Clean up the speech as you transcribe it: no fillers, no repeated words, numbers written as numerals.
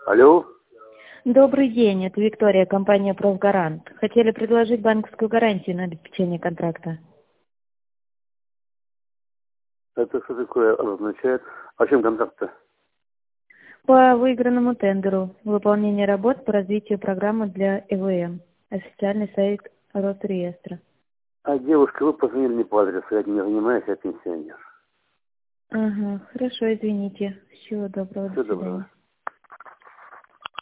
Алло. Добрый день, это Виктория, компания «Профгарант». Хотели предложить банковскую гарантию на обеспечение контракта. Это что такое означает? О чем контракт-то? По выигранному тендеру. Выполнение работ по развитию программы для ЭВМ. Официальный сайт Росреестра. А девушка, вы позвонили не по адресу, я этим не занимаюсь, я пенсионер. Ага, хорошо, извините. Всего доброго, Всего до свидания. доброго.